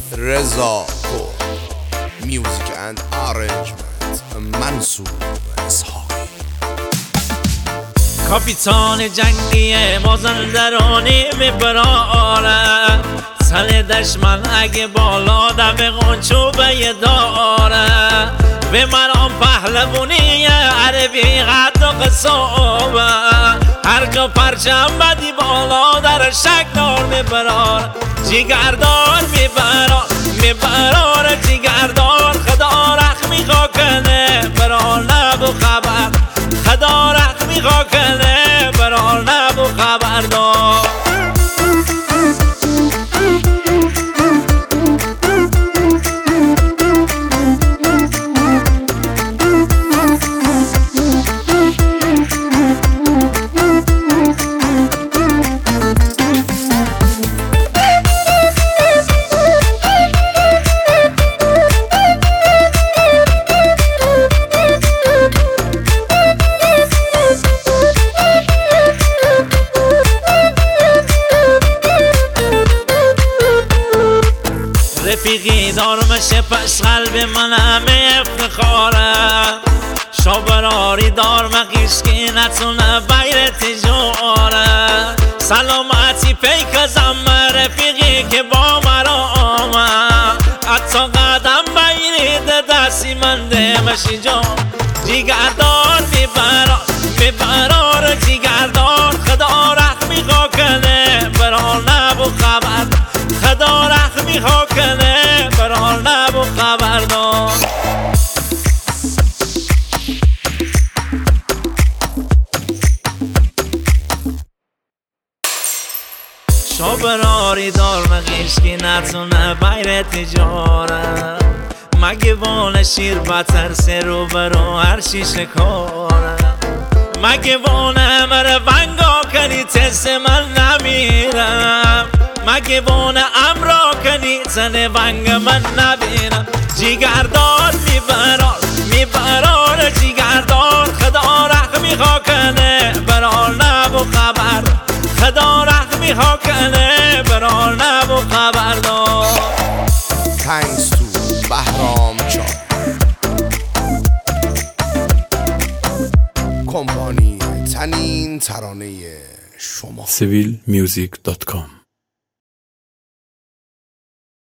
رضا میوزیک اند آرنجمنت منصور اسحاقی. کاپیتان جنگی مازندرانی میبراره سر دشمن اگه بالا دم قنچوبه داره به مرام پهلوونی عربی قد و قصابه هر جا پرچم بدی بالا در شکدار میبرار جیگردار میبرار جیگردار خدا رحمی کنه برار نبو خبر خدا رحمی کنه برار نبو خبر دار. رفیقی دار مشه پس قلب من همه افتخاره شابراری دار مقیش که نتونه بیر تجاره سلامتی پیک زم رفیقی که با مرا آمد حتی قدم بگیرید دستی من دمشی جان جیگردار میبرار جیگردار خدا رحمی کنه برار نبو خبر خدا رحمی کنه برار نبو خبر دار. شابراری دار مقیش که نتونه بیر تجاره مگه وان شیر بتر سه رو برو هر شیشه کاره مگه وان مره ونگا کنی تست من نمیرم مگه وان امرا کنی زن ونگ من نبینم جیگردار میبرار جیگردار خدا رحمی کنه برار نبو خبر خدا رحمی کنه برار نبو خبر دار. تنگس تو بهرام چای کمپانی تنین ترانه شما civilmusic.com